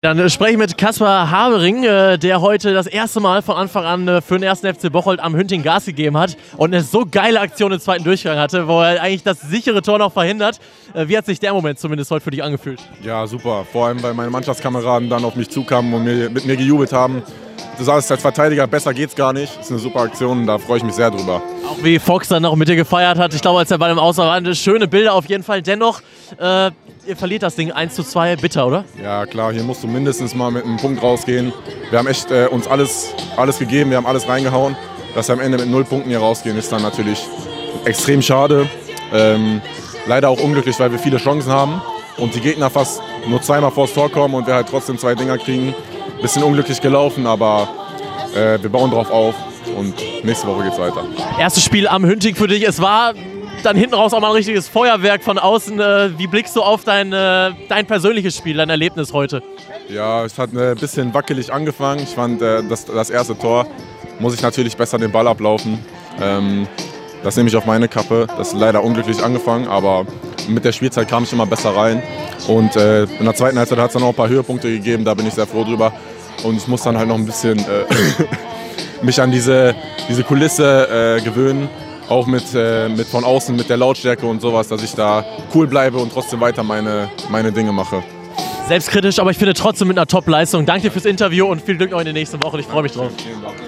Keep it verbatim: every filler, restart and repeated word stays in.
Dann spreche ich mit Kaspar Habering, äh, der heute das erste Mal von Anfang an äh, für den ersten F C Bocholt am Hünting Gas gegeben hat und eine so geile Aktion im zweiten Durchgang hatte, wo er eigentlich das sichere Tor noch verhindert. Äh, wie hat sich der Moment zumindest heute für dich angefühlt? Ja, super. Vor allem, weil meine Mannschaftskameraden dann auf mich zukamen und mir, mit mir gejubelt haben. Du sagst als Verteidiger, besser geht's gar nicht. Das ist eine super Aktion und da freue ich mich sehr drüber. Auch wie Fox dann noch mit dir gefeiert hat. Ich glaube, als der Ball im Aus war, waren schöne Bilder auf jeden Fall. Dennoch, äh, ihr verliert das Ding eins zu zwei, bitter, oder? Ja klar, hier musst du mindestens mal mit einem Punkt rausgehen. Wir haben echt äh, uns alles, alles gegeben, wir haben alles reingehauen. Dass wir am Ende mit null Punkten hier rausgehen, ist dann natürlich extrem schade. Ähm, leider auch unglücklich, weil wir viele Chancen haben und die Gegner fast nur zweimal vors Tor kommen und wir halt trotzdem zwei Dinger kriegen. Bisschen unglücklich gelaufen, aber äh, wir bauen drauf auf und nächste Woche geht's weiter. Erstes Spiel am Hünting für dich. Es war dann hinten raus auch mal ein richtiges Feuerwerk von außen. Äh, wie blickst du auf dein, äh, dein persönliches Spiel, dein Erlebnis heute? Ja, es hat ein bisschen wackelig angefangen. Ich fand, äh, das, das erste Tor muss ich natürlich besser den Ball ablaufen. Ähm, das nehme ich auf meine Kappe. Das ist leider unglücklich angefangen, aber mit der Spielzeit kam ich immer besser rein. Und äh, in der zweiten Halbzeit hat es dann noch ein paar Höhepunkte gegeben, da bin ich sehr froh drüber. Und ich muss dann halt noch ein bisschen äh, mich an diese, diese Kulisse äh, gewöhnen. Auch mit, äh, mit von außen, mit der Lautstärke und sowas, dass ich da cool bleibe und trotzdem weiter meine, meine Dinge mache. Selbstkritisch, aber ich finde trotzdem mit einer Top-Leistung. Danke dir fürs Interview und viel Glück noch in den nächsten Wochen. Ich freue mich drauf. Vielen Dank.